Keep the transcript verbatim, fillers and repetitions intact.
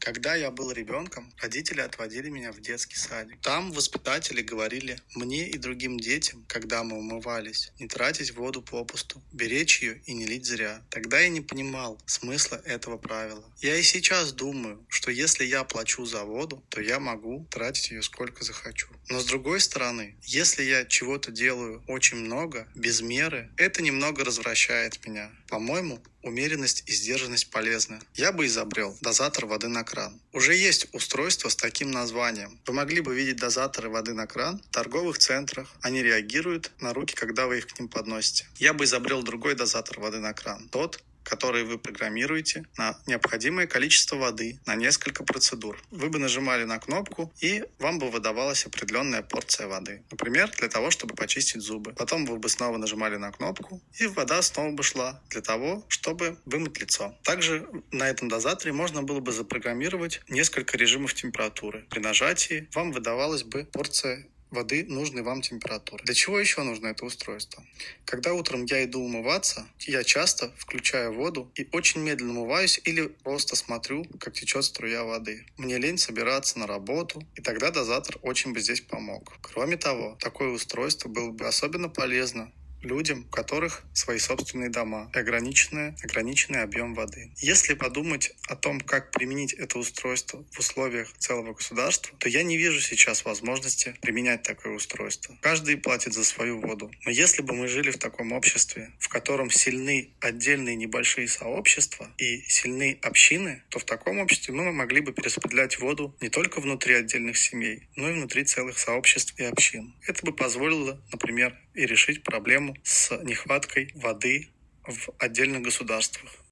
Когда я был ребенком, родители отводили меня в детский садик. Там воспитатели говорили мне и другим детям, когда мы умывались, не тратить воду попусту, беречь ее и не лить зря. Тогда я не понимал смысла этого правила. Я и сейчас думаю, что если я плачу за воду, то я могу тратить ее сколько захочу. Но с другой стороны, если я чего-то делаю очень много, без меры, это немного развращает меня. По-моему, умеренность и сдержанность полезны. Я бы изобрел дозатор воды на кран. Уже есть устройство с таким названием. Вы могли бы видеть дозаторы воды на кран в торговых центрах. Они реагируют на руки, когда вы их к ним подносите. Я бы изобрел другой дозатор воды на кран. Тот, который вы программируете на необходимое количество воды на несколько процедур. Вы бы нажимали на кнопку, и вам бы выдавалась определенная порция воды. Например, для того, чтобы почистить зубы. Потом вы бы снова нажимали на кнопку, и вода снова бы шла для того, чтобы вымыть лицо. Также на этом дозаторе можно было бы запрограммировать несколько режимов температуры. При нажатии вам выдавалась бы порция воды нужной вам температуры. Для чего еще нужно это устройство? Когда утром я иду умываться, я часто включаю воду и очень медленно умываюсь или просто смотрю, как течет струя воды. Мне лень собираться на работу, и тогда дозатор очень бы здесь помог. Кроме того, такое устройство было бы особенно полезно людям, у которых свои собственные дома и ограниченный, ограниченный объем воды. Если подумать о том, как применить это устройство в условиях целого государства, то я не вижу сейчас возможности применять такое устройство. Каждый платит за свою воду. Но если бы мы жили в таком обществе, в котором сильны отдельные небольшие сообщества и сильны общины, то в таком обществе мы могли бы перераспределять воду не только внутри отдельных семей, но и внутри целых сообществ и общин. Это бы позволило, например, и решить проблему с нехваткой воды в отдельных государствах.